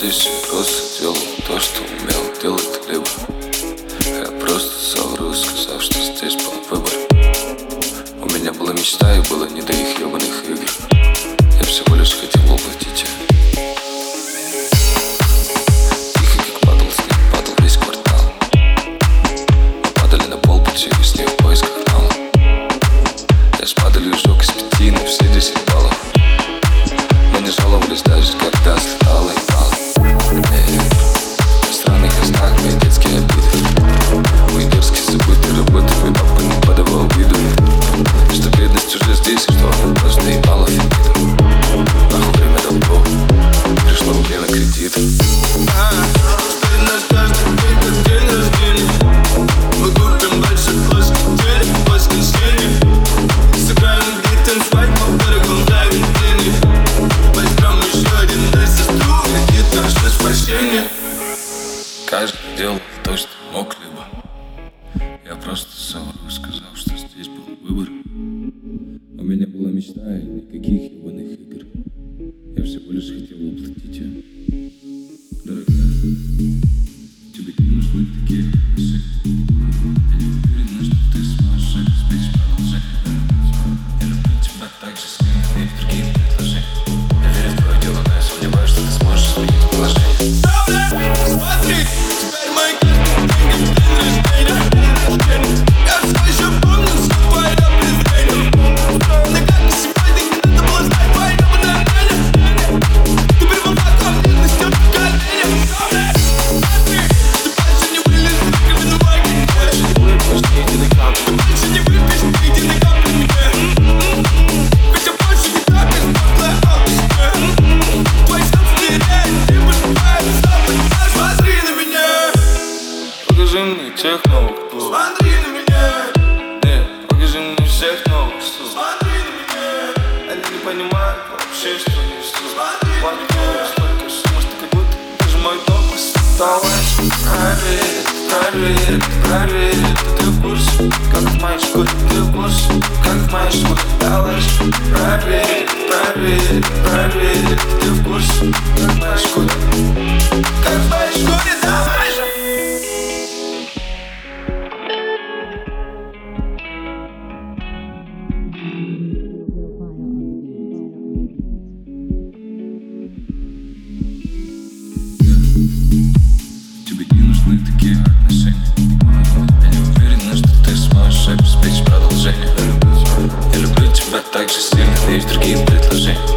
здесь я просто делал то, что умел делать либо. Я просто совру, сказав, что здесь был выбор. У меня была мечта и было не до их ебаных игр. Я всего лишь хотел воплотить ее. Тихо, как падал снег, падал весь квартал. Мы падали на пол пути во сне в поисках нала. Я с падалью сжег из 5 на все 10 баллов. Мы не жаловались даже, когда слетала и пала. На странных местах мои детские обиды. Мои дерзкие забытые работы, мой папа не подавал виду, что бедность уже здесь, и что она просто ебала фигнитом. Нахуй время долгов, пришло время кредит. Теперь наш каждый день как день рождения. Мы купим большой плоский телек в воскресенье. Сыграем битым свадьбу в дорогом заведении. Возьмем еще один на сестру, летит наше спасение. Каждый делал то, что мог, либо я просто совру, сказал, что здесь был выбор. У меня была мечта и никаких ебаных игр. Я всего лишь хотел воплотить ее. Дорогая, тебе не нужны такие отношения. Я не уверена, что ты сможешь обеспечить продолжение. Я люблю тебя так же сильно, и в другие предложения. Я верю в твое дело, но я сомневаюсь, что ты сможешь сменить положение. Смотри, теперь мои каждый день как день рождения. Я все еще помню все твое презрение. Устроено как и сегодня, не надо было знать твое мгновение. Ты привела ко мне на стёб коленям. Смотри, ты больше не вылез в раковину в огне. Ты больше не выпьешь ни единой капли мне. Хотя больше не так, как смоглая алчная. Твои собственные реалии, ты пожелаешь запад. Смотри на меня. Покажи мне тех новых, кто. Смотри на меня. Нет, покажи мне всех новых, кто. Смотри на меня. Они не понимают вообще, что несу. Смотри на меня. Столько шума, что как будто даже мой дом осталось. Проверь, ты в курсе, как в моей школе, ты в курсе, как в моей школе далась. Проверь, ты в курсе, как в моей школе, Как в моей школе, давай же. тебе не нужны такие отношения. Я не уверена, что ты сможешь обеспечить продолжение. Я люблю тебя так же сильно, и в другие предложения.